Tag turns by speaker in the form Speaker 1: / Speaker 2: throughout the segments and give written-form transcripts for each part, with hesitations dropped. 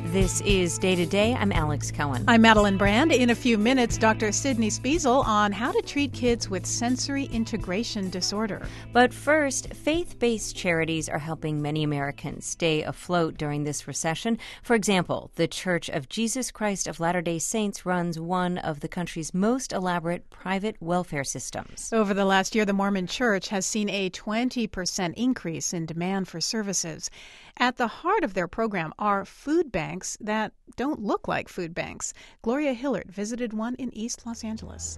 Speaker 1: This is Day to Day. I'm Alex Cohen.
Speaker 2: I'm Madeline Brand. In a few minutes, Dr. Sydney Spiesel on how to treat kids with sensory integration disorder.
Speaker 1: But first, faith-based charities are helping many Americans stay afloat during this recession. For example, the Church of Jesus Christ of Latter-day Saints runs one of the country's most elaborate private welfare systems.
Speaker 2: Over the last year, the Mormon Church has seen a 20% increase in demand for services. At the heart of their program are food banks that don't look like food banks. Gloria Hillard visited one in East Los Angeles.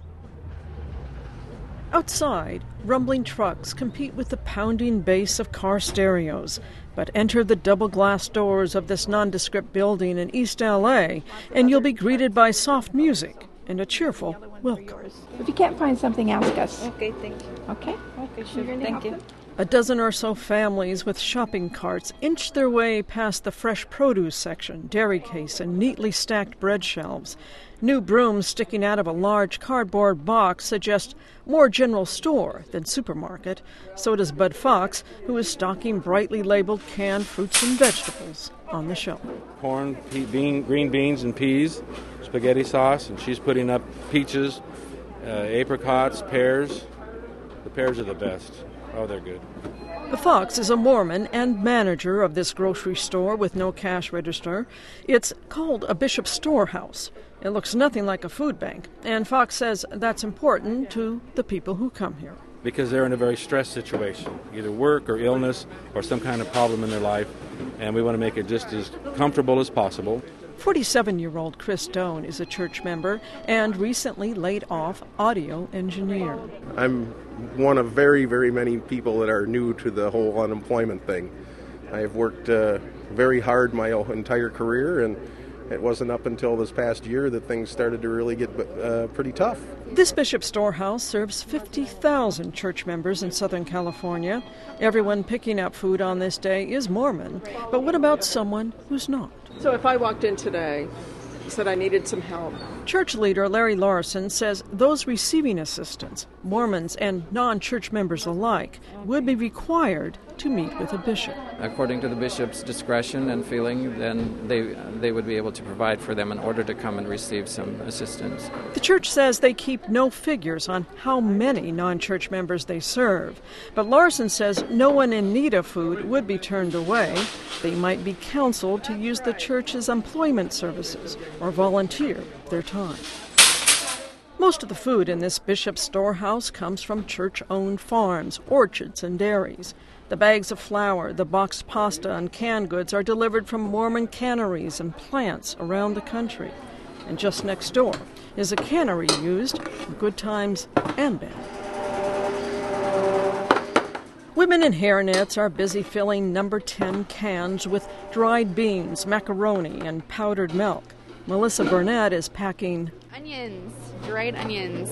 Speaker 3: Outside, rumbling trucks compete with the pounding bass of car stereos, but enter the double glass doors of this nondescript building in East LA, and you'll be greeted by soft music and a cheerful welcome.
Speaker 4: If you can't find something, ask us.
Speaker 5: Okay, thank you.
Speaker 4: Okay?
Speaker 5: Okay, sure. Thank you.
Speaker 3: A dozen or so families with shopping carts inch their way past the fresh produce section, dairy case, and neatly stacked bread shelves. New brooms sticking out of a large cardboard box suggest more general store than supermarket. So does Bud Fox, who is stocking brightly labeled canned fruits and vegetables on the shelf.
Speaker 6: Corn, green beans and peas, spaghetti sauce, and she's putting up peaches, apricots, pears. The pears are the best. Oh, they're good.
Speaker 3: The Fox is a Mormon and manager of this grocery store with no cash register. It's called a Bishop Storehouse. It looks nothing like a food bank, and Fox says that's important to the people who come here.
Speaker 6: Because they're in a very stressed situation, either work or illness or some kind of problem in their life, and we want to make it just as comfortable as possible.
Speaker 3: 47-year-old Chris Doan is a church member and recently laid off audio engineer.
Speaker 7: I'm one of very, very many people that are new to the whole unemployment thing. I have worked very hard my entire career, and it wasn't up until this past year that things started to really get pretty tough.
Speaker 3: This Bishop Storehouse serves 50,000 church members in Southern California. Everyone picking up food on this day is Mormon. But what about someone who's not?
Speaker 8: So if I walked in today, said I needed some help.
Speaker 3: Church leader Larry Larson says those receiving assistance, Mormons and non-church members alike, would be required to meet with a bishop.
Speaker 9: According to the bishop's discretion and feeling, then they would be able to provide for them in order to come and receive some assistance.
Speaker 3: The church says they keep no figures on how many non-church members they serve. But Larson says no one in need of food would be turned away. They might be counseled to use the church's employment services or volunteer their time. Most of the food in this Bishop Storehouse comes from church-owned farms, orchards, and dairies. The bags of flour, the boxed pasta, and canned goods are delivered from Mormon canneries and plants around the country. And just next door is a cannery used for good times and bad. Women in hairnets are busy filling number 10 cans with dried beans, macaroni, and powdered milk. Melissa Burnett is packing
Speaker 10: onions, dried onions.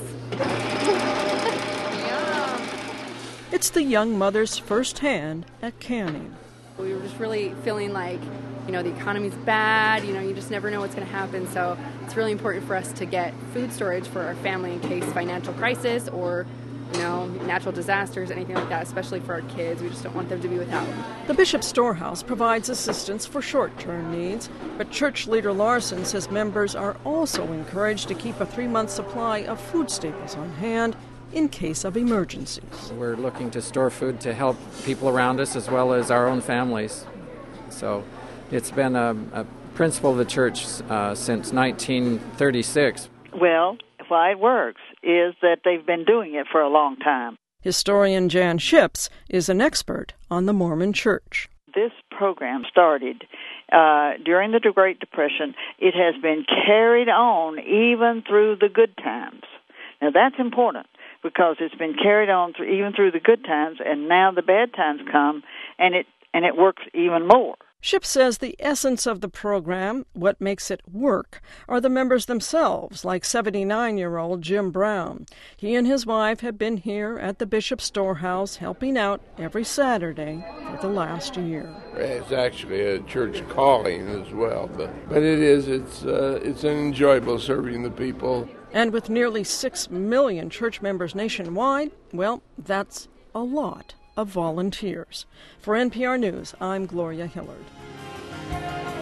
Speaker 3: It's the young mother's first hand at canning.
Speaker 10: We were just really feeling like, the economy's bad, you just never know what's going to happen. So it's really important for us to get food storage for our family in case financial crisis or, natural disasters, anything like that, especially for our kids. We just don't want them to be without.
Speaker 3: The Bishop Storehouse provides assistance for short-term needs, but church leader Larson says members are also encouraged to keep a 3-month supply of food staples on hand in case of emergencies.
Speaker 9: We're looking to store food to help people around us as well as our own families. So it's been a principle of the church since 1936.
Speaker 11: Well, why it works is that they've been doing it for a long time.
Speaker 3: Historian Jan Ships is an expert on the Mormon Church.
Speaker 11: This program started during the Great Depression. It has been carried on even through the good times. Now that's important, because it's been carried on even through the good times, and now the bad times come, and it works even more.
Speaker 3: Shipp says the essence of the program, what makes it work, are the members themselves, like 79-year-old Jim Brown. He and his wife have been here at the Bishop Storehouse helping out every Saturday for the last year.
Speaker 12: It's actually a church calling as well, but it's an enjoyable serving the people.
Speaker 3: And with nearly 6 million church members nationwide, well, that's a lot of volunteers. For NPR News, I'm Gloria Hillard.